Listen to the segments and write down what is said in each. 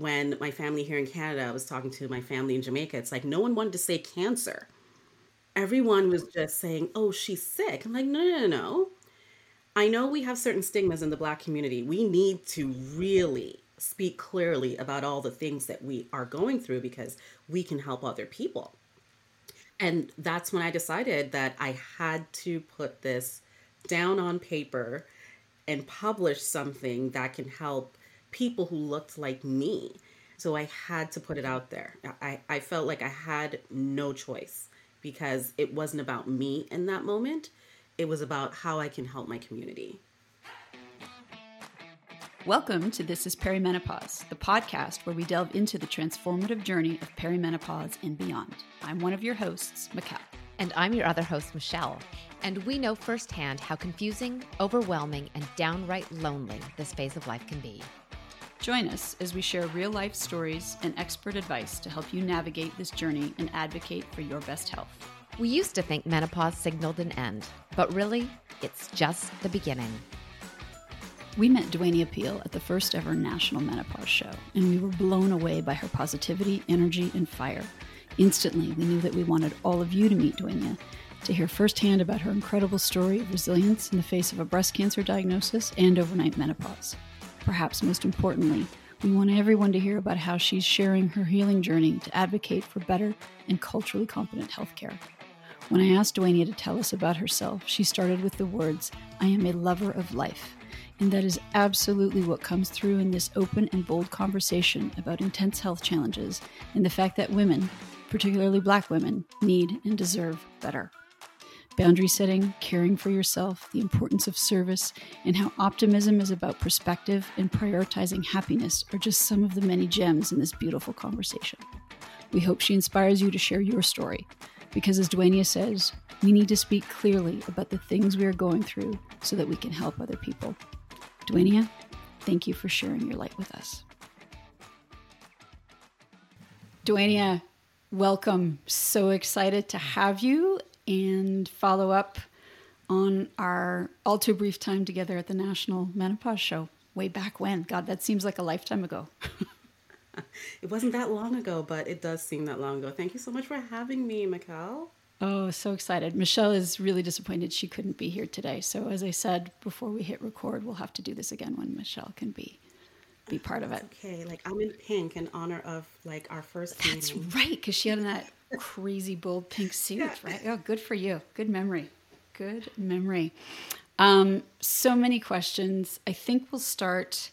when my family here in Canada, I was talking to my family in Jamaica, it's like no one wanted to say cancer. Everyone was just saying, oh, she's sick. I'm like, no, no, no, no. I know we have certain stigmas in the Black community. We need to really speak clearly about all the things that we are going through because we can help other people. And that's when I decided that I had to put this down on paper and publish something that can help people who looked like me. So I had to put it out there. I felt like I had no choice because it wasn't about me in that moment. It was about how I can help my community. Welcome to This is Perimenopause, the podcast where we delve into the transformative journey of perimenopause and beyond. I'm one of your hosts, Mikkel. And I'm your other host, Michelle. And we know firsthand how confusing, overwhelming, and downright lonely this phase of life can be. Join us as we share real-life stories and expert advice to help you navigate this journey and advocate for your best health. We used to think menopause signaled an end, but really, it's just the beginning. We met Duania Peel at the first ever National Menopause Show, and we were blown away by her positivity, energy, and fire. Instantly, we knew that we wanted all of you to meet Duania, to hear firsthand about her incredible story of resilience in the face of a breast cancer diagnosis and overnight menopause. Perhaps most importantly, we want everyone to hear about how she's sharing her healing journey to advocate for better and culturally competent healthcare. When I asked Duania to tell us about herself, she started with the words, "I am a lover of life." And that is absolutely what comes through in this open and bold conversation about intense health challenges and the fact that women, particularly Black women, need and deserve better. Boundary setting, caring for yourself, the importance of service, and how optimism is about perspective and prioritizing happiness are just some of the many gems in this beautiful conversation. We hope she inspires you to share your story, because as Duania says, we need to speak clearly about the things we are going through so that we can help other people. Duania, thank you for sharing your light with us. Duania, welcome. So excited to have you and follow up on our all too brief time together at the National Menopause Show way back when. God, that seems like a lifetime ago. It wasn't that long ago, but it does seem that long ago. Thank you so much for having me, Mikkel. Oh, so excited. Michelle is really disappointed she couldn't be here today. So as I said, before we hit record, we'll have to do this again when Michelle can be part of it. Okay, like I'm in pink in honor of like our first meeting. That's right, because she had on that crazy bold pink suit, right? Oh, good for you. Good memory. Good memory. So many questions. I think we'll start.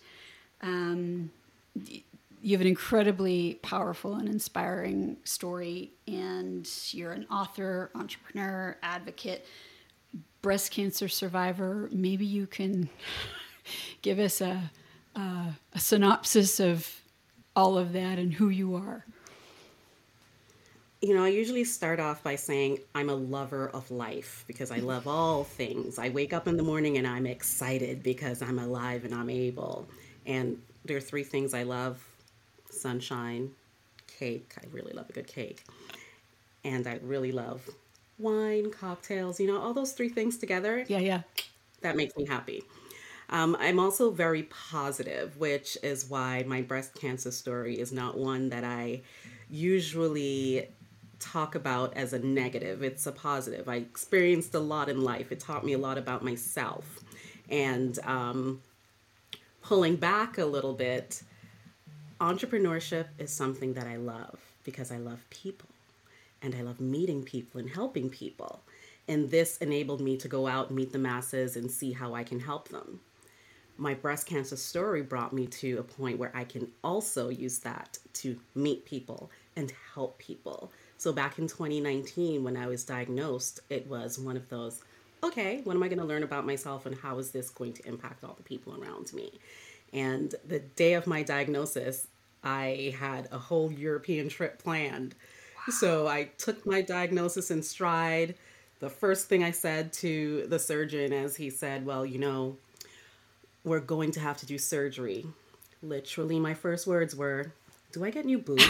You have an incredibly powerful and inspiring story, and you're an author, entrepreneur, advocate, breast cancer survivor. Maybe you can give us a synopsis of all of that and who you are. You know, I usually start off by saying I'm a lover of life because I love all things. I wake up in the morning and I'm excited because I'm alive and I'm able. And there are three things I love: sunshine, cake. I really love a good cake. And I really love wine, cocktails, you know, all those three things together. Yeah. That makes me happy. I'm also very positive, which is why my breast cancer story is not one that I usually talk about as a negative. It's a positive. I experienced a lot in life. It taught me a lot about myself. And pulling back a little bit, entrepreneurship is something that I love because I love people and I love meeting people and helping people. And this enabled me to go out and meet the masses and see how I can help them. My breast cancer story brought me to a point where I can also use that to meet people and help people. So back in 2019, when I was diagnosed, it was one of those, okay, what am I going to learn about myself and how is this going to impact all the people around me? And the day of my diagnosis, I had a whole European trip planned. Wow. So I took my diagnosis in stride. The first thing I said to the surgeon, as he said, well, you know, we're going to have to do surgery. Literally, my first words were, do I get new boobs?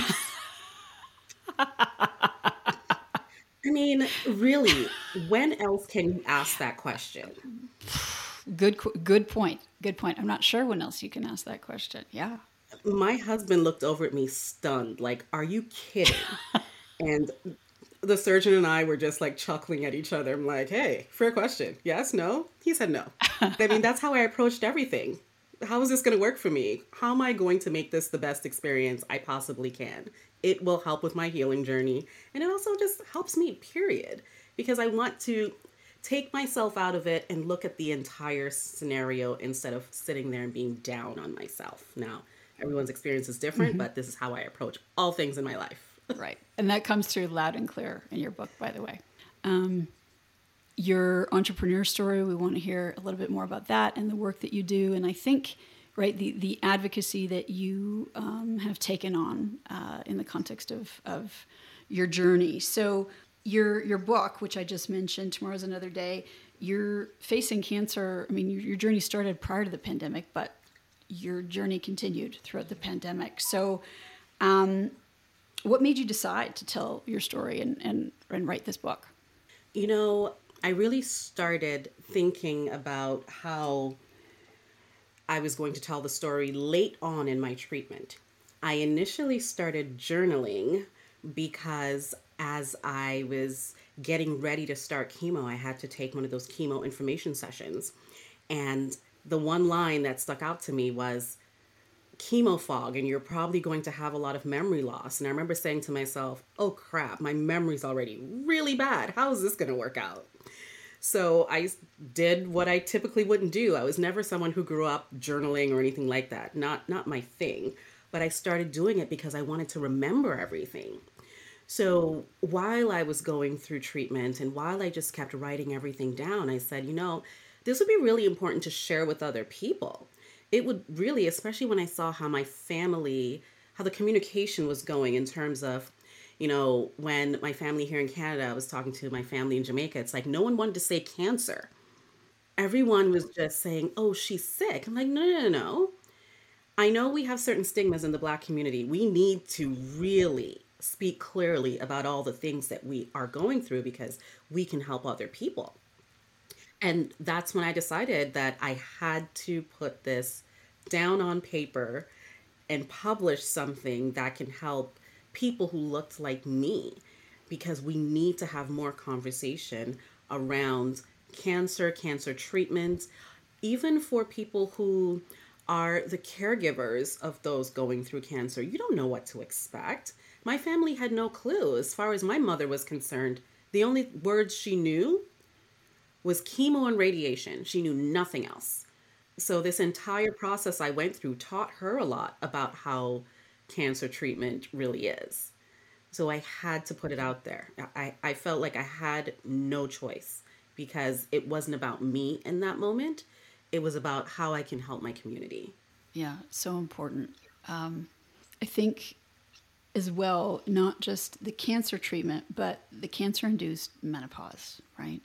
I mean, really, when else can you ask that question? Good point. I'm not sure when else you can ask that question. Yeah. My husband looked over at me stunned, like, are you kidding? And the surgeon and I were just like chuckling at each other. I'm like, hey, fair question. Yes, no? He said no. I mean, that's how I approached everything. How is this going to work for me? How am I going to make this the best experience I possibly can? It will help with my healing journey. And it also just helps me, period. Because I want to take myself out of it and look at the entire scenario instead of sitting there and being down on myself. Now, everyone's experience is different, but this is how I approach all things in my life. Right. And that comes through loud and clear in your book, by the way. Your entrepreneur story, we want to hear a little bit more about that and the work that you do. And I think, right, the advocacy that you have taken on in the context of your journey. So your book, which I just mentioned, Tomorrow's Another Day, you're facing cancer. I mean, your journey started prior to the pandemic, but your journey continued throughout the pandemic. So what made you decide to tell your story and write this book? You know, I really started thinking about how I was going to tell the story late on in my treatment. I initially started journaling because as I was getting ready to start chemo, I had to take one of those chemo information sessions. And the one line that stuck out to me was, chemo fog, and you're probably going to have a lot of memory loss. And I remember saying to myself, oh crap, my memory's already really bad. How is this going to work out? So I did what I typically wouldn't do. I was never someone who grew up journaling or anything like that. Not my thing. But I started doing it because I wanted to remember everything. So while I was going through treatment and while I just kept writing everything down, I said, you know, this would be really important to share with other people. It would really, especially when I saw how my family, how the communication was going in terms of, you know, when my family here in Canada, I was talking to my family in Jamaica, it's like no one wanted to say cancer. Everyone was just saying, oh, she's sick. I'm like, no. I know we have certain stigmas in the Black community. We need to really speak clearly about all the things that we are going through because we can help other people. And that's when I decided that I had to put this down on paper and publish something that can help people who looked like me, because we need to have more conversation around cancer treatment, even for people who are the caregivers of those going through cancer. You don't know what to expect. My family had no clue. As far as my mother was concerned, the only words she knew was chemo and radiation. She knew nothing else. So this entire process I went through taught her a lot about how cancer treatment really is. So I had to put it out there. I felt like I had no choice because it wasn't about me in that moment. It was about how I can help my community. Yeah, so important. I think as well, not just the cancer treatment, but the cancer-induced menopause, right?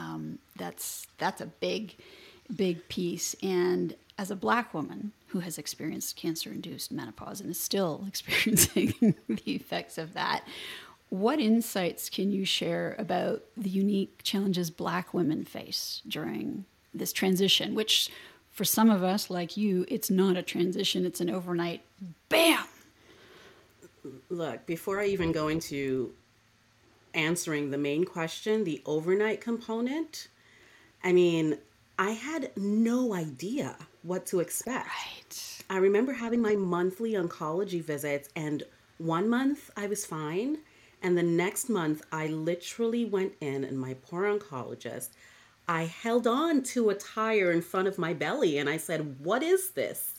That's a big piece. And as a Black woman who has experienced cancer-induced menopause and is still experiencing the effects of that, what insights can you share about the unique challenges Black women face during this transition, which for some of us like you, it's not a transition, it's an overnight bam. Look, before I even go into answering the main question, the overnight component, I mean, I had no idea what to expect. Right. I remember having my monthly oncology visits, and 1 month I was fine. And the next month I literally went in, and my poor oncologist, I held on to a tire in front of my belly and I said, what is this?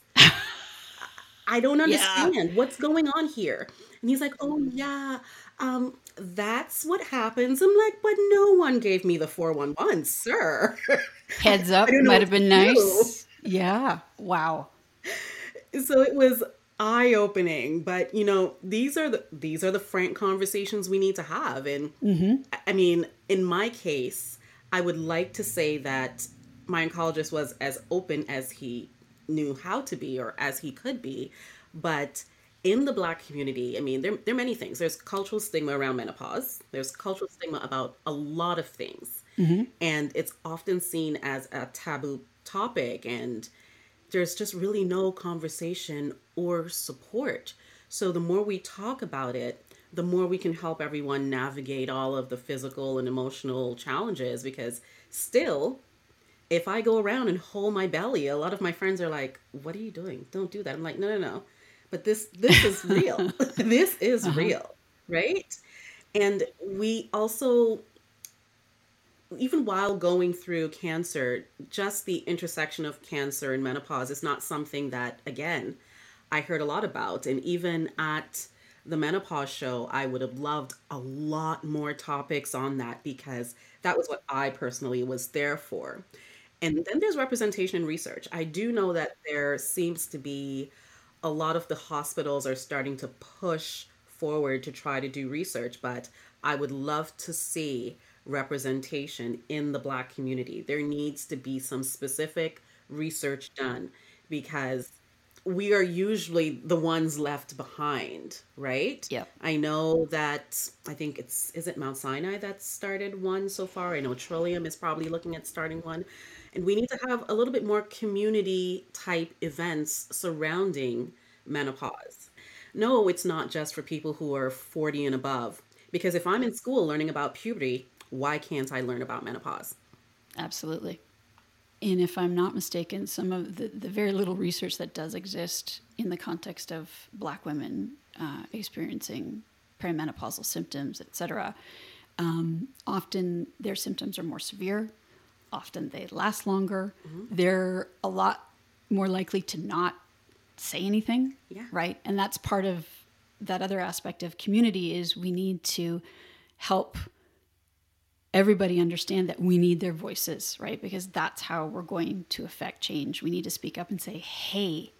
I don't understand. Yeah. What's going on here? And he's like, oh yeah, that's what happens. I'm like, but no one gave me the 411, sir. Heads up, might have been nice. Yeah. Wow. So it was eye-opening, but you know, these are the frank conversations we need to have. And I mean, in my case, I would like to say that my oncologist was as open as he knew how to be or as he could be. But in the Black community, I mean, there are many things. There's cultural stigma around menopause. There's cultural stigma about a lot of things. And it's often seen as a taboo topic. And, there's just really no conversation or support. So the more we talk about it, the more we can help everyone navigate all of the physical and emotional challenges. Because still, if I go around and hold my belly, a lot of my friends are like, "What are you doing? Don't do that." I'm like, "No, no, no." But this is real. This is real, right? And we also, even while going through cancer, just the intersection of cancer and menopause is not something that, again, I heard a lot about. And even at the menopause show, I would have loved a lot more topics on that, because that was what I personally was there for. And then there's representation and research. I do know that there seems to be a lot of the hospitals are starting to push forward to try to do research, but I would love to see representation in the Black community. There needs to be some specific research done, because we are usually the ones left behind, right? Yep. I know that, I think is it Mount Sinai that started one so far? I know Trillium is probably looking at starting one. And we need to have a little bit more community type events surrounding menopause. No, it's not just for people who are 40 and above. Because if I'm in school learning about puberty, why can't I learn about menopause? Absolutely. And if I'm not mistaken, some of the very little research that does exist in the context of Black women experiencing perimenopausal symptoms, etc., often their symptoms are more severe. Often they last longer. They're a lot more likely to not say anything, right? And that's part of that other aspect of community, is we need to help everybody understand that we need their voices, right? Because that's how we're going to affect change. We need to speak up and say, hey,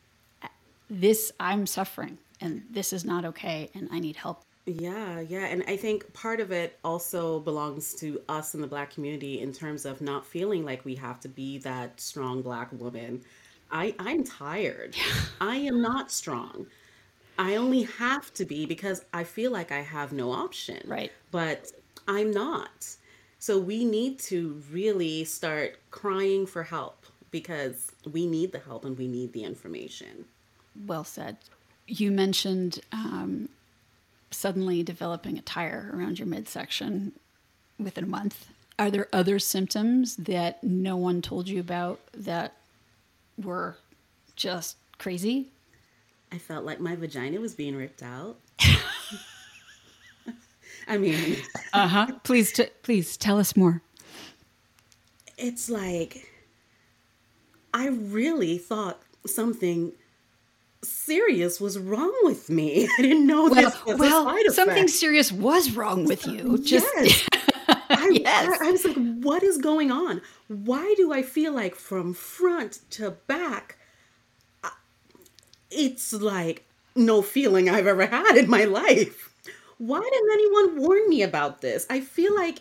I'm suffering and this is not okay and I need help. Yeah, yeah. And I think part of it also belongs to us in the Black community, in terms of not feeling like we have to be that strong Black woman. I'm tired. I am not strong. I only have to be because I feel like I have no option. Right. But I'm not. So we need to really start crying for help, because we need the help and we need the information. Well said. You mentioned suddenly developing a tire around your midsection within a month. Are there other symptoms that no one told you about that were just crazy? I felt like my vagina was being ripped out. I mean, Please tell us more. It's like, I really thought something serious was wrong with me. I didn't know this was a side effect. Something serious was wrong with you. Just yes. yes. I was like, what is going on? Why do I feel like from front to back, it's like no feeling I've ever had in my life? Why didn't anyone warn me about this? I feel like,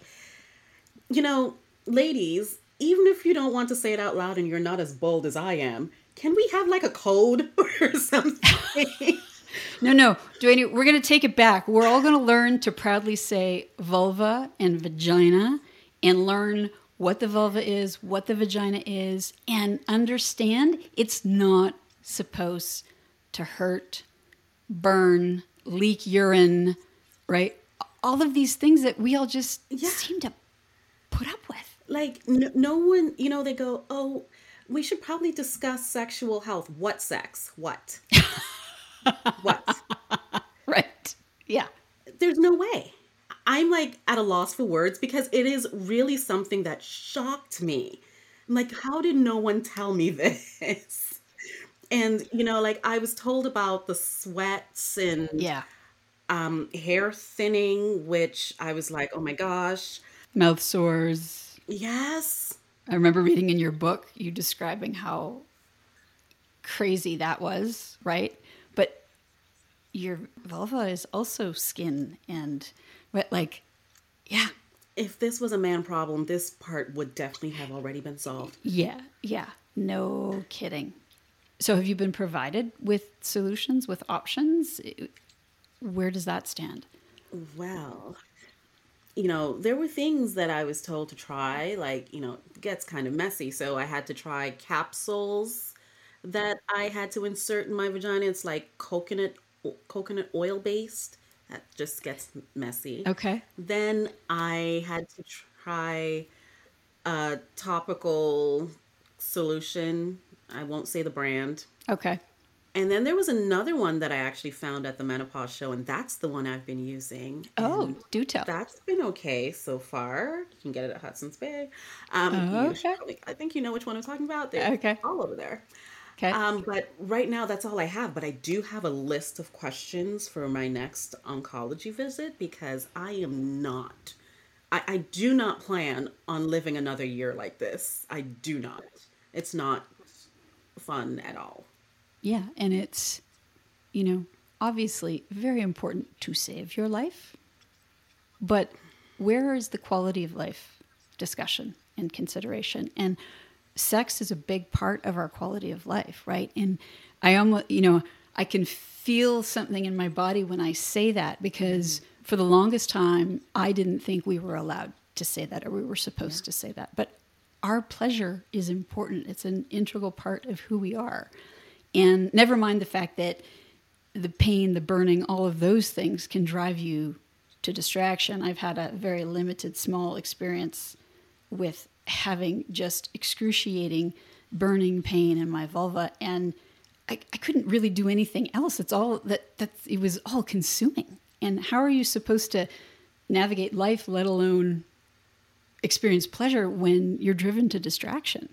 ladies, even if you don't want to say it out loud and you're not as bold as I am, can we have like a code or something? No. Duane, we're going to take it back. We're all going to learn to proudly say vulva and vagina, and learn what the vulva is, what the vagina is, and understand it's not supposed to hurt, burn, leak urine, right? All of these things that we all just seem to put up with. Like, no one, they go, oh, we should probably discuss sexual health. What sex? What? What? Right. Yeah. There's no way. I'm like at a loss for words, because it is really something that shocked me. I'm like, how did no one tell me this? And, like, I was told about the sweats and hair thinning, which I was like, oh my gosh. Mouth sores. Yes. I remember reading in your book, you describing how crazy that was, right? But your vulva is also skin and If this was a man problem, this part would definitely have already been solved. Yeah. No kidding. So have you been provided with solutions, with options? Where does that stand? Well, there were things that I was told to try, like, it gets kind of messy. So I had to try capsules. that I had to insert in my vagina. It's like coconut oil based. That just gets messy. Okay. Then I had to try a topical solution. I won't say the brand. Okay. And then there was another one that I actually found at the menopause show, and that's the one I've been using. Oh, And do tell. that's been okay so far. You can get it at Hudson's Bay. Oh, You should okay. probably, I think you know which one I'm talking about. They're Okay. all over there. Okay. But right now, that's all I have. But I do have a list of questions for my next oncology visit because I do not plan on living another year like this. I do not. It's not fun at all. Yeah. And it's, obviously very important to save your life. But where is the quality of life discussion and consideration? And sex is a big part of our quality of life, right? And I almost, I can feel something in my body when I say that because for the longest time, I didn't think we were allowed to say that or we were supposed to say that. But our pleasure is important. It's an integral part of who we are. And never mind the fact that the pain, the burning, all of those things can drive you to distraction. I've had a very limited, small experience with having just excruciating burning pain in my vulva. And I couldn't really do anything else. It's all that it was all consuming. And how are you supposed to navigate life, let alone experience pleasure when you're driven to distraction?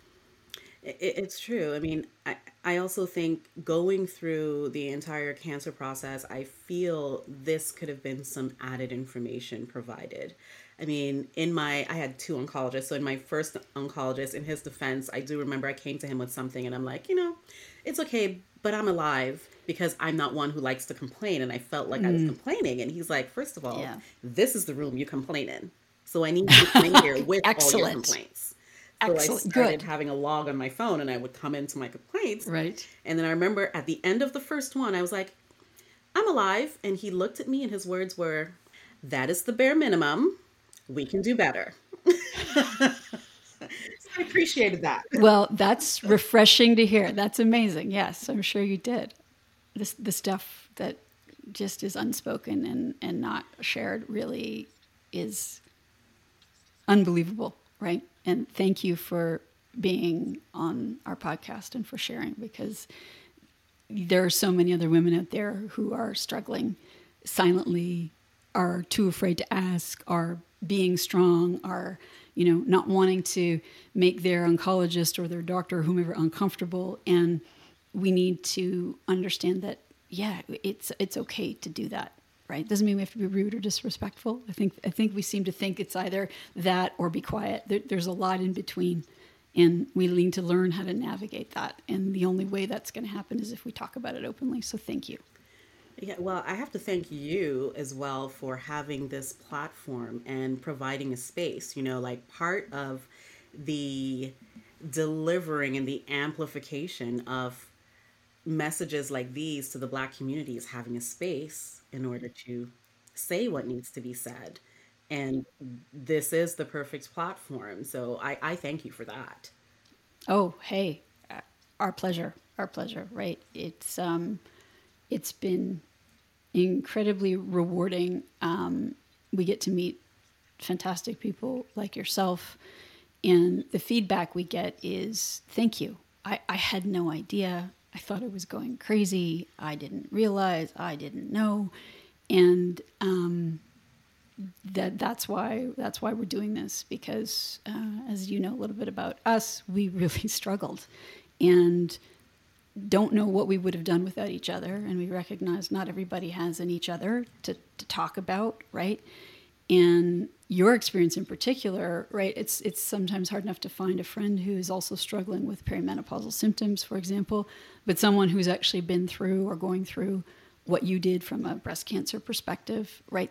It's true. I mean, I also think going through the entire cancer process, I feel this could have been some added information provided. I mean, I had two oncologists. So in my first oncologist, in his defense, I do remember I came to him with something and I'm like, it's okay, but I'm alive because I'm not one who likes to complain. And I felt like I was complaining. And he's like, first of all, This is the room you complain in. So I need you to come in here with all your complaints. So Excellent. I started having a log on my phone and I would come into my complaints. Right. And then I remember at the end of the first one, I was like, I'm alive. And he looked at me and his words were, that is the bare minimum. We can do better. So I appreciated that. Well, that's refreshing to hear. That's amazing. Yes, I'm sure you did. The stuff that just is unspoken and not shared really is unbelievable, right? And thank you for being on our podcast and for sharing, because there are so many other women out there who are struggling silently, are too afraid to ask, are being strong, are, not wanting to make their oncologist or their doctor or whomever uncomfortable. And we need to understand that, it's okay to do that. Right? Doesn't mean we have to be rude or disrespectful. I think we seem to think it's either that or be quiet. There's a lot in between, and we need to learn how to navigate that. And the only way that's going to happen is if we talk about it openly. So thank you. Yeah, well, I have to thank you as well for having this platform and providing a space. Like part of the delivering and the amplification of messages like these to the Black community is having a space in order to say what needs to be said. And this is the perfect platform. So I thank you for that. Oh, hey, our pleasure, right? It's been incredibly rewarding. We get to meet fantastic people like yourself, and the feedback we get is thank you. I had no idea. I thought I was going crazy. I didn't realize. I didn't know, and that's why we're doing this, because as you know a little bit about us, we really struggled, and don't know what we would have done without each other. And we recognize not everybody has in each other to talk about, right? And your experience in particular, right? It's sometimes hard enough to find a friend who is also struggling with perimenopausal symptoms, for example, but someone who's actually been through or going through what you did from a breast cancer perspective, right?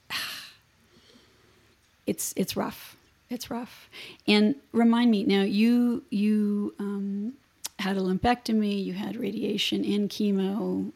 It's rough. It's rough. And remind me now, you had a lumpectomy, you had radiation and chemo,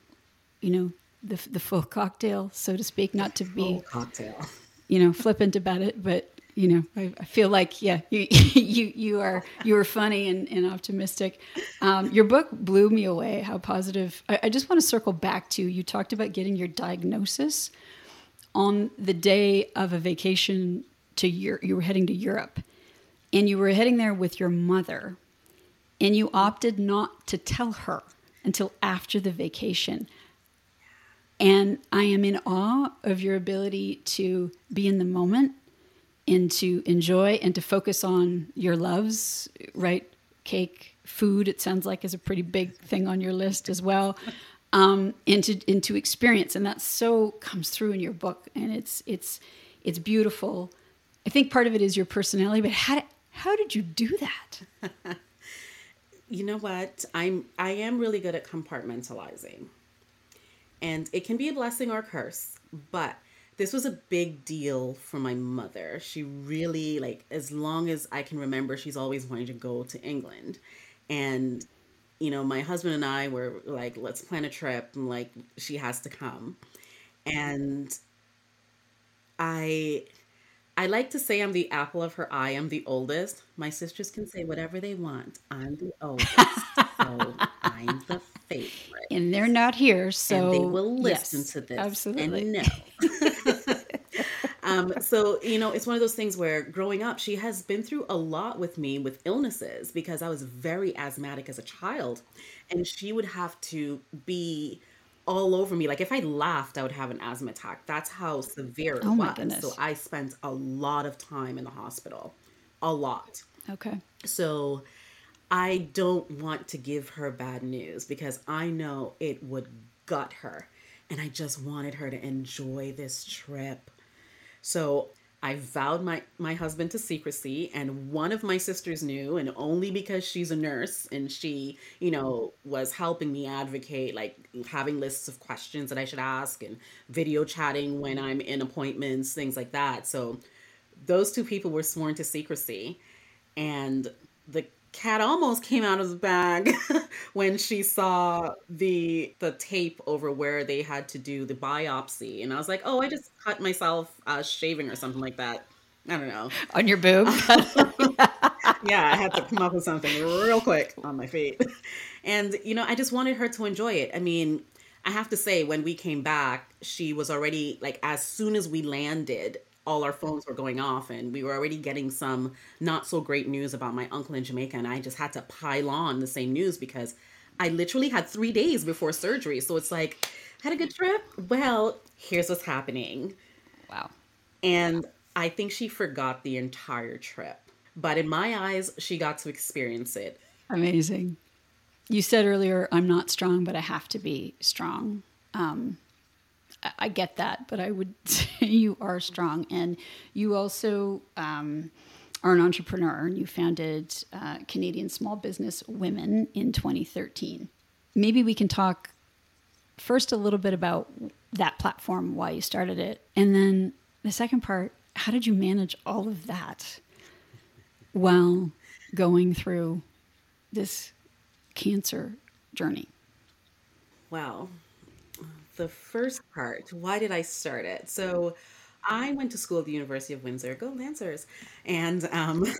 the full cocktail, so to speak, not to be cocktail, flippant about it, but I feel like, yeah, you are funny and optimistic. Your book blew me away. How positive. I just want to circle back to, you talked about getting your diagnosis on the day of a vacation you were heading to Europe, and you were heading there with your mother, and you opted not to tell her until after the vacation. And I am in awe of your ability to be in the moment and to enjoy and to focus on your loves, right? Cake, food, it sounds like, is a pretty big thing on your list as well. And to experience. And that so comes through in your book. And it's beautiful. I think part of it is your personality, but how did you do that? You know what? I am really good at compartmentalizing. And it can be a blessing or a curse, but this was a big deal for my mother. She really, like, as long as I can remember, she's always wanted to go to England. And, my husband and I were like, let's plan a trip. And like, she has to come. And I like to say I'm the apple of her eye. I'm the oldest. My sisters can say whatever they want. I'm the oldest. So I'm the favorite. And they're not here, so and they will listen yes, to this absolutely. and know. So, it's one of those things where growing up, she has been through a lot with me with illnesses because I was very asthmatic as a child. And she would have to be all over me. Like if I laughed, I would have an asthma attack. That's how severe it Oh my was. goodness. So I spent a lot of time in the hospital. A lot. Okay. So I don't want to give her bad news because I know it would gut her. And I just wanted her to enjoy this trip. So I vowed my husband to secrecy, and one of my sisters knew, and only because she's a nurse and she, was helping me advocate, like having lists of questions that I should ask and video chatting when I'm in appointments, things like that. So those two people were sworn to secrecy, and the cat almost came out of the bag when she saw the tape over where they had to do the biopsy. And I was like, oh, I just cut myself shaving or something like that. I don't know. On your boob? Yeah, I had to come up with something real quick on my feet. And, I just wanted her to enjoy it. I mean, I have to say, when we came back, she was already, like, as soon as we landed, all our phones were going off and we were already getting some not so great news about my uncle in Jamaica. And I just had to pile on the same news because I literally had 3 days before surgery. So it's like, had a good trip? Well, here's what's happening. Wow. And I think she forgot the entire trip. But in my eyes, she got to experience it. Amazing. You said earlier, I'm not strong, but I have to be strong. I get that, but I would say you are strong. And you also are an entrepreneur, and you founded Canadian Small Business Women in 2013. Maybe we can talk first a little bit about that platform, why you started it. And then the second part, how did you manage all of that while going through this cancer journey? Well, the first part, why did I start it? So I went to school at the University of Windsor. Go Lancers. And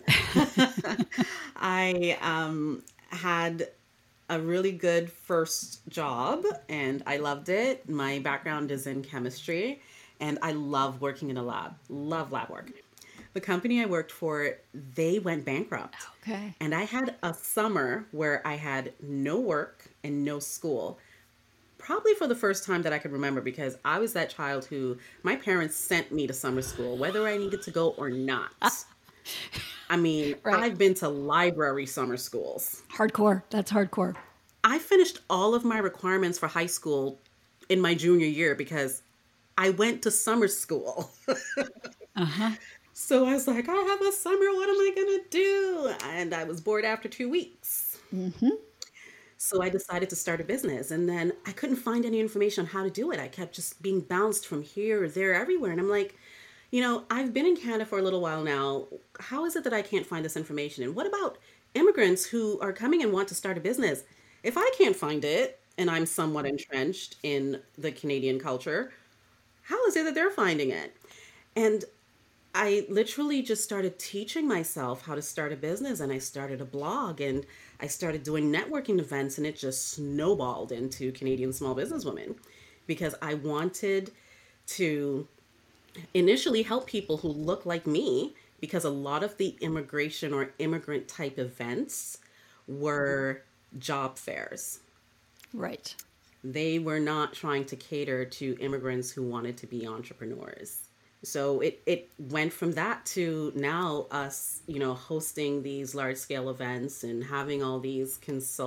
I had a really good first job and I loved it. My background is in chemistry and I love working in a lab. Love lab work. The company I worked for, they went bankrupt. Okay. And I had a summer where I had no work and no school. Probably for the first time that I could remember, because I was that child who my parents sent me to summer school, whether I needed to go or not. I mean, Right. I've been to library summer schools. Hardcore. That's hardcore. I finished all of my requirements for high school in my junior year because I went to summer school. Uh-huh. So I was like, I have a summer. What am I going to do? And I was bored after 2 weeks. Mm-hmm. So I decided to start a business, and then I couldn't find any information on how to do it. I kept just being bounced from here, there, everywhere. And I'm like, I've been in Canada for a little while now. How is it that I can't find this information? And what about immigrants who are coming and want to start a business? If I can't find it and I'm somewhat entrenched in the Canadian culture, how is it that they're finding it? And I literally just started teaching myself how to start a business, and I started a blog, and I started doing networking events, and it just snowballed into Canadian Small Business Women because I wanted to initially help people who look like me, because a lot of the immigration or immigrant type events were job fairs. Right. They were not trying to cater to immigrants who wanted to be entrepreneurs. So it went from that to now us, hosting these large scale events and having all these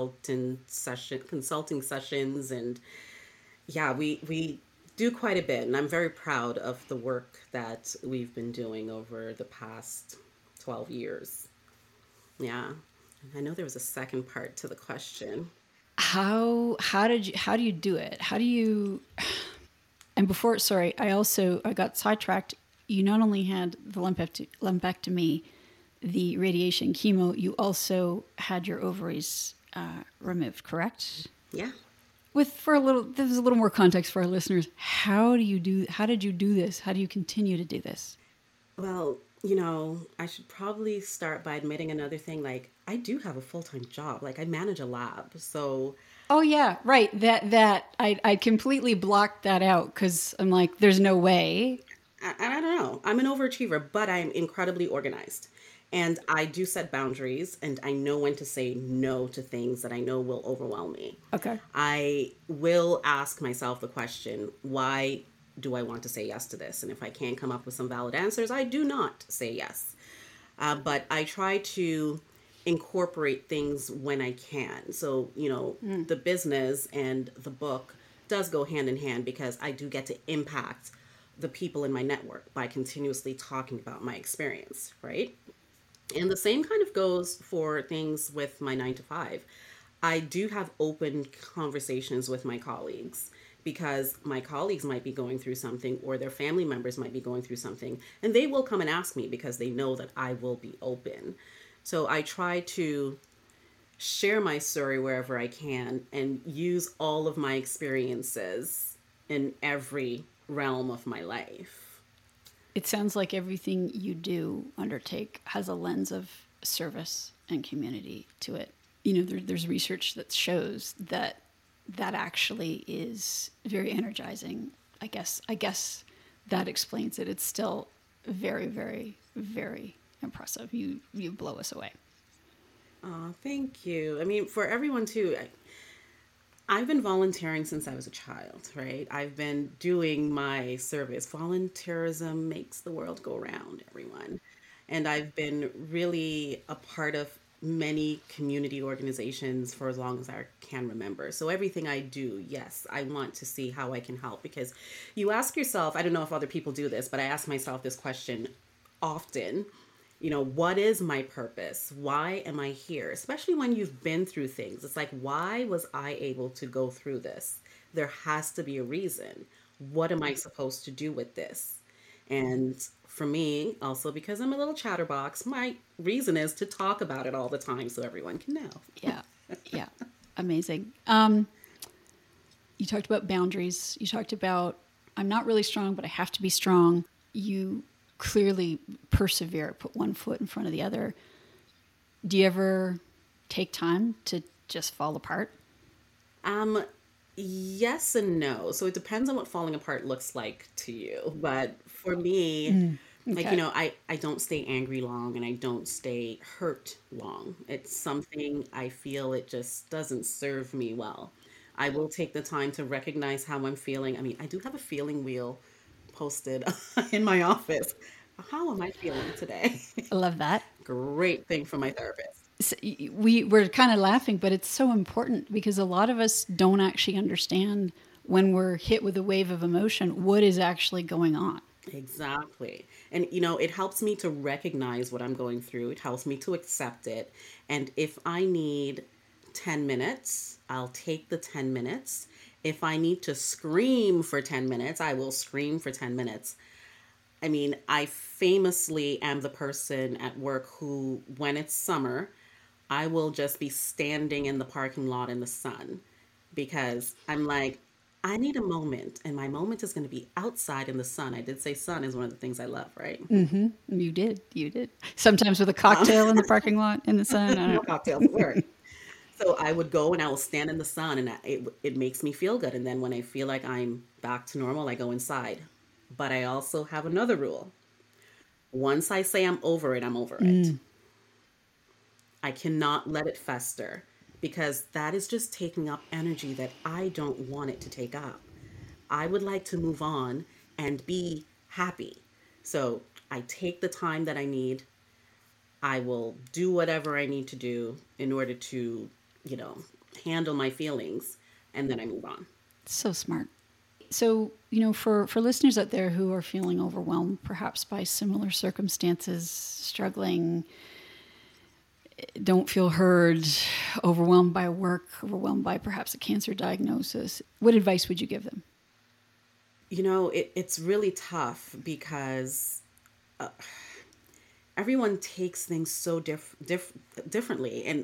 consulting sessions. And yeah, we do quite a bit. And I'm very proud of the work that we've been doing over the past 12 years. Yeah. I know there was a second part to the question. How do you do it? How do you, and before, sorry, I got sidetracked. You not only had the lumpectomy, the radiation, chemo, you also had your ovaries removed, correct? Yeah. There's a little more context for our listeners. How did you do this? How do you continue to do this? Well, I should probably start by admitting another thing. Like, I do have a full-time job. Like, I manage a lab. So. Oh yeah, right. I completely blocked that out because I'm like, there's no way. I don't know. I'm an overachiever, but I'm incredibly organized. And I do set boundaries, and I know when to say no to things that I know will overwhelm me. Okay. I will ask myself the question, why do I want to say yes to this? And if I can't come up with some valid answers, I do not say yes. But I try to incorporate things when I can. So, the business and the book does go hand in hand because I do get to impact the people in my network by continuously talking about my experience, right? And the same kind of goes for things with my 9 to 5. I do have open conversations with my colleagues because my colleagues might be going through something or their family members might be going through something, and they will come and ask me because they know that I will be open. So I try to share my story wherever I can and use all of my experiences in every realm of my life. It sounds like everything you do undertake has a lens of service and community to it. There's research that shows that actually is very energizing. I guess that explains it. It's still very, very, very impressive. You blow us away. Oh, thank you. I mean, for everyone too, I've been volunteering since I was a child, right? I've been doing my service. Volunteerism makes the world go round, everyone. And I've been really a part of many community organizations for as long as I can remember. So everything I do, yes, I want to see how I can help, because you ask yourself, I don't know if other people do this, but I ask myself this question often. What is my purpose? Why am I here? Especially when you've been through things. It's like, why was I able to go through this? There has to be a reason. What am I supposed to do with this? And for me, also because I'm a little chatterbox, my reason is to talk about it all the time so everyone can know. Yeah. Yeah. Amazing. You talked about boundaries. You talked about, I'm not really strong, but I have to be strong. You clearly persevere, put one foot in front of the other. Do you ever take time to just fall apart? Yes and no. So it depends on what falling apart looks like to you. But for me, okay. I don't stay angry long, and I don't stay hurt long. It's something I feel it just doesn't serve me well. I will take the time to recognize how I'm feeling. I mean, I do have a feeling wheel posted in my office. How am I feeling today? I love that. Great thing for my therapist. So we're kind of laughing, but it's so important because a lot of us don't actually understand when we're hit with a wave of emotion, what is actually going on. Exactly. And, it helps me to recognize what I'm going through. It helps me to accept it. And if I need 10 minutes, I'll take the 10 minutes. If I need to scream for 10 minutes, I will scream for 10 minutes. I mean, I famously am the person at work who, when it's summer, I will just be standing in the parking lot in the sun because I'm like, I need a moment, and my moment is going to be outside in the sun. I did say sun is one of the things I love, right? You did. You did. Sometimes with a Um, cocktail in the parking lot in the sun. I no don't know. cocktails at work. So I would go and I will stand in the sun, and it makes me feel good. And then when I feel like I'm back to normal, I go inside. But I also have another rule. Once I say I'm over it, I'm over it. I cannot let it fester because that is just taking up energy that I don't want it to take up. I would like to move on and be happy. So I take the time that I need. I will do whatever I need to do in order to, you know, handle my feelings, and then I move on. So smart. So, for listeners out there who are feeling overwhelmed, perhaps by similar circumstances, struggling, don't feel heard, overwhelmed by work, overwhelmed by perhaps a cancer diagnosis, what advice would you give them? It's really tough because everyone takes things so differently. And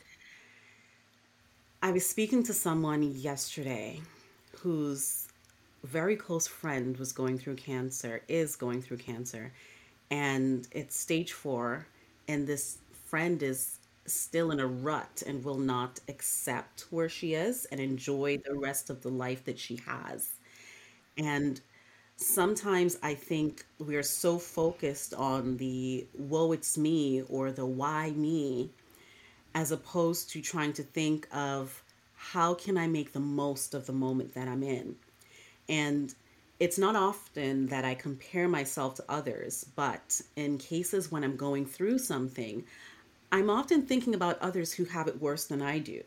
I was speaking to someone yesterday whose very close friend was going through cancer, is going through cancer, and it's stage 4. And this friend is still in a rut and will not accept where she is and enjoy the rest of the life that she has. And sometimes I think we're so focused on the woe it's me or the why me, as opposed to trying to think of how can I make the most of the moment that I'm in. And it's not often that I compare myself to others, but in cases when I'm going through something, I'm often thinking about others who have it worse than I do.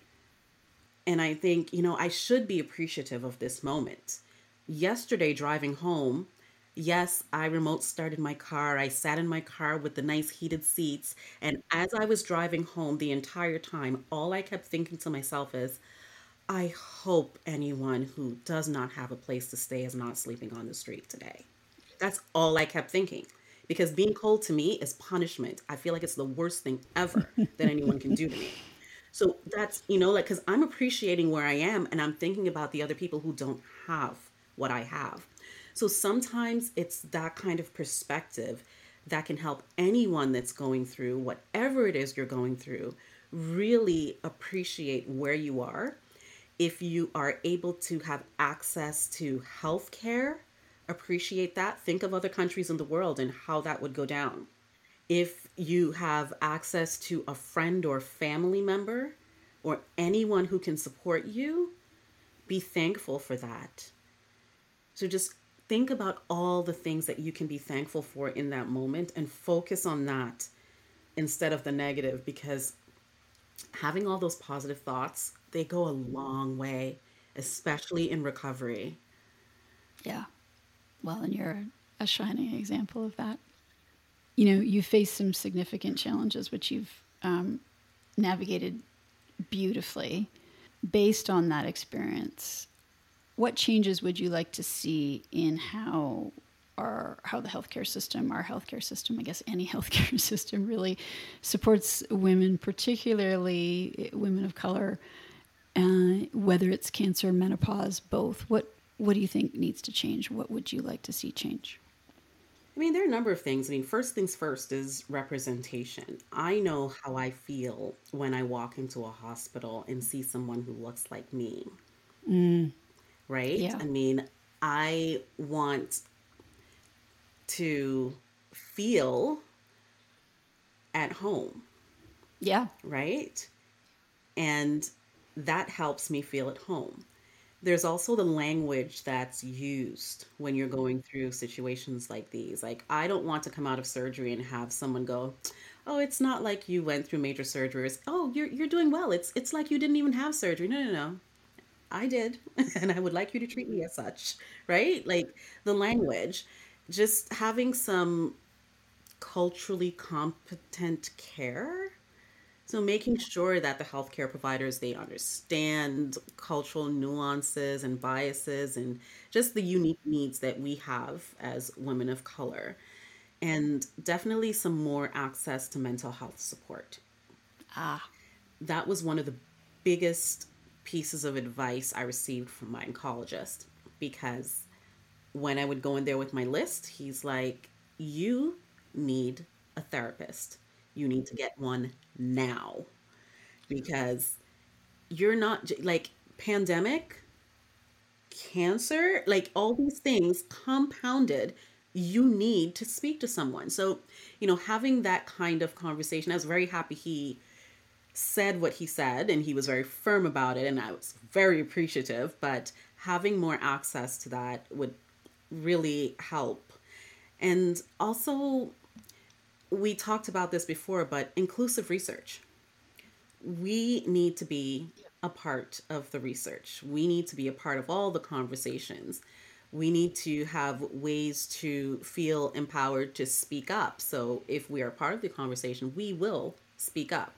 And I think, I should be appreciative of this moment. Yesterday, driving home, yes, I remote started my car. I sat in my car with the nice heated seats. And as I was driving home the entire time, all I kept thinking to myself is, I hope anyone who does not have a place to stay is not sleeping on the street today. That's all I kept thinking. Because being cold to me is punishment. I feel like it's the worst thing ever that anyone can do to me. So that's, like, because I'm appreciating where I am and I'm thinking about the other people who don't have what I have. So sometimes it's that kind of perspective that can help anyone that's going through whatever it is you're going through really appreciate where you are. If you are able to have access to healthcare, appreciate that. Think of other countries in the world and how that would go down. If you have access to a friend or family member or anyone who can support you, be thankful for that. So just think about all the things that you can be thankful for in that moment and focus on that instead of the negative, because having all those positive thoughts, they go a long way, especially in recovery. Yeah. Well, and you're a shining example of that. You face some significant challenges, which you've navigated beautifully. Based on that experience, what changes would you like to see in how the healthcare system, our healthcare system, I guess any healthcare system, really supports women, particularly women of color, whether it's cancer, menopause, both? What do you think needs to change? What would you like to see change? I mean, there are a number of things. I mean, first things first is representation. I know how I feel when I walk into a hospital and see someone who looks like me, right? Yeah. I mean, I want to feel at home, Yeah. right? And that helps me feel at home. There's also the language that's used when you're going through situations like these. Like, I don't want to come out of surgery and have someone go, "Oh, it's not like you went through major surgeries. Oh, you're doing well. It's like you didn't even have surgery." No, no, no. I did, and I would like you to treat me as such, right? Like the language, just having some culturally competent care. So making sure that the healthcare providers, they understand cultural nuances and biases and just the unique needs that we have as women of color. And definitely some more access to mental health support. Ah. That was one of the biggest pieces of advice I received from my oncologist, because when I would go in there with my list, he's like, you need a therapist. You need to get one now, because you're not like pandemic, cancer, like all these things compounded. You need to speak to someone. So, having that kind of conversation, I was very happy he said what he said, and he was very firm about it, and I was very appreciative. But having more access to that would really help. And also, we talked about this before, but inclusive research. We need to be a part of the research. We need to be a part of all the conversations. We need to have ways to feel empowered to speak up. So if we are part of the conversation, we will speak up.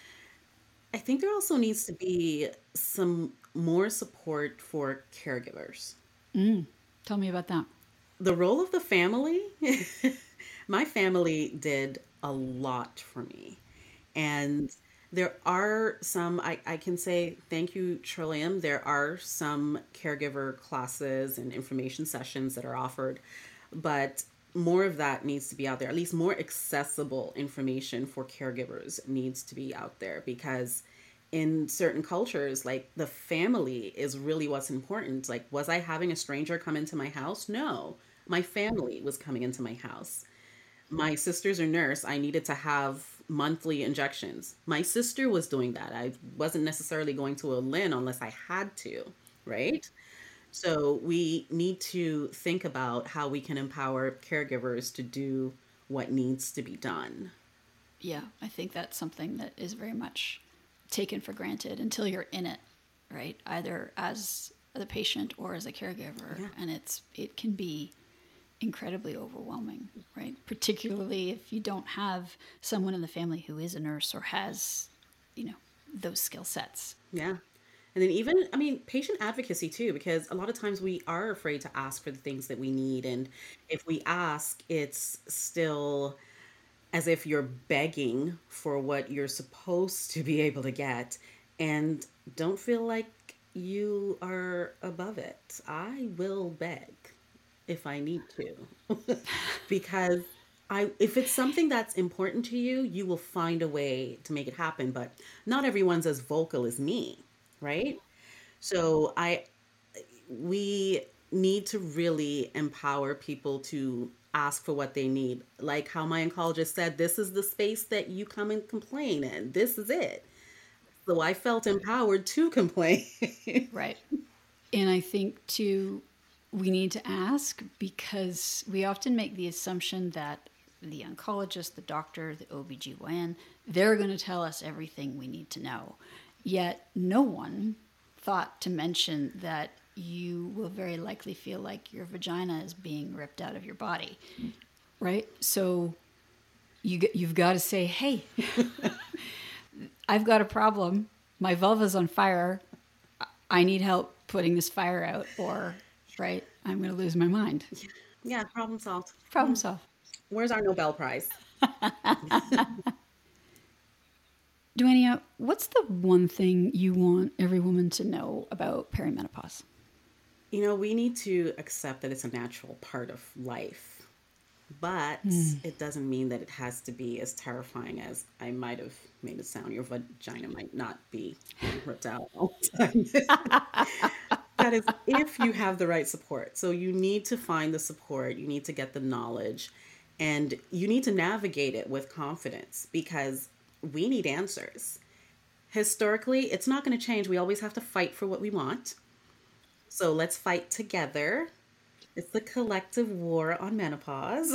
I think there also needs to be some more support for caregivers. Tell me about that. The role of the family, my family did a lot for me. And there are some, I can say, thank you, Trillium. There are some caregiver classes and information sessions that are offered, but more of that needs to be out there. At least more accessible information for caregivers needs to be out there, because in certain cultures, like, the family is really what's important. Like, was I having a stranger come into my house? No, my family was coming into my house. My sister's a nurse. I needed to have monthly injections. My sister was doing that. I wasn't necessarily going to a Lynn unless I had to, right? So we need to think about how we can empower caregivers to do what needs to be done. Yeah, I think that's something that is very much taken for granted until you're in it, right? Either as the patient or as a caregiver. Yeah. And it can be incredibly overwhelming, right? Particularly if you don't have someone in the family who is a nurse or has, those skill sets. Yeah. And then even, I mean, patient advocacy too, because a lot of times we are afraid to ask for the things that we need. And if we ask, it's still as if you're begging for what you're supposed to be able to get, and don't feel like you are above it. I will beg if I need to, because if it's something that's important to you, you will find a way to make it happen. But not everyone's as vocal as me, right? So we need to really empower people to ask for what they need. Like how my oncologist said, this is the space that you come and complain in. This is it. So I felt empowered to complain. Right. And I think too, we need to ask, because we often make the assumption that the oncologist, the doctor, the OBGYN, they're going to tell us everything we need to know. Yet no one thought to mention that you will very likely feel like your vagina is being ripped out of your body, right? So you've got to say, hey, I've got a problem. My vulva's on fire. I need help putting this fire out, or, right, I'm going to lose my mind. Yeah, problem solved. Problem solved. Where's our Nobel Prize? Duania, what's the one thing you want every woman to know about perimenopause? We need to accept that it's a natural part of life, but it doesn't mean that it has to be as terrifying as I might have made it sound. Your vagina might not be ripped out all the time. That is if you have the right support. So you need to find the support, you need to get the knowledge, and you need to navigate it with confidence, because we need answers. Historically, it's not going to change. We always have to fight for what we want. So let's fight together. It's the collective war on menopause.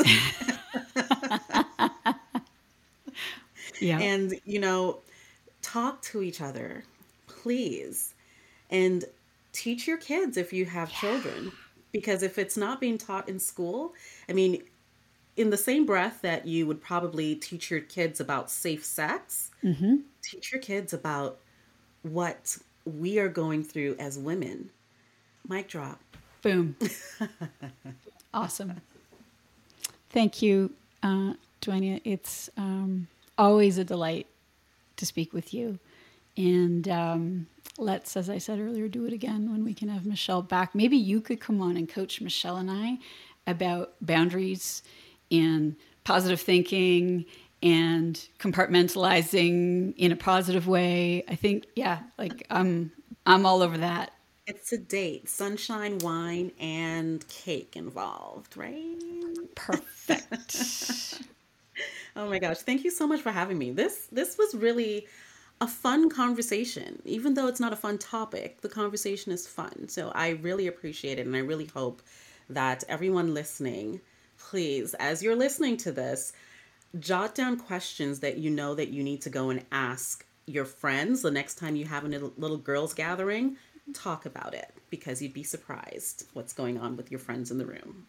Yeah. And, talk to each other, please. And teach your kids if you have children. Because if it's not being taught in school, I mean, in the same breath that you would probably teach your kids about safe sex, teach your kids about what we are going through as women. Mic drop. Boom. Awesome. Thank you, Duania. It's always a delight to speak with you. And let's, as I said earlier, do it again when we can have Michelle back. Maybe you could come on and coach Michelle and I about boundaries and positive thinking and compartmentalizing in a positive way. I think, yeah, like I'm all over that. It's a date, sunshine, wine, and cake involved, right? Perfect. Oh my gosh, thank you so much for having me. This was really a fun conversation. Even though it's not a fun topic, the conversation is fun. So I really appreciate it, and I really hope that everyone listening, please, as you're listening to this, jot down questions that you know that you need to go and ask your friends the next time you have a little girls gathering. Talk about it, because you'd be surprised what's going on with your friends in the room.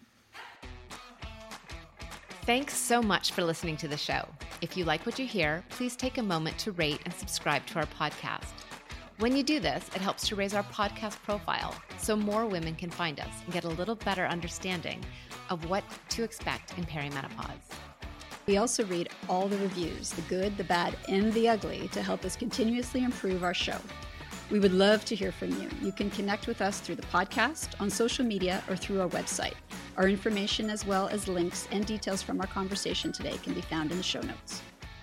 Thanks so much for listening to the show. If you like what you hear, please take a moment to rate and subscribe to our podcast. When you do this, it helps to raise our podcast profile so more women can find us and get a little better understanding of what to expect in perimenopause. We also read all the reviews, the good, the bad, and the ugly, to help us continuously improve our show. We would love to hear from you. You can connect with us through the podcast, on social media, or through our website. Our information, as well as links and details from our conversation today, can be found in the show notes.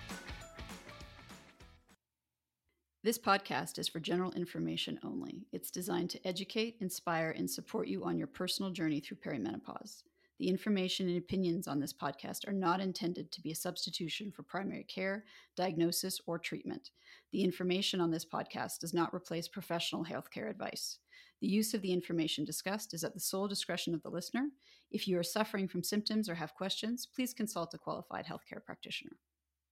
This podcast is for general information only. It's designed to educate, inspire, and support you on your personal journey through perimenopause. The information and opinions on this podcast are not intended to be a substitution for primary care, diagnosis, or treatment. The information on this podcast does not replace professional healthcare advice. The use of the information discussed is at the sole discretion of the listener. If you are suffering from symptoms or have questions, please consult a qualified healthcare practitioner.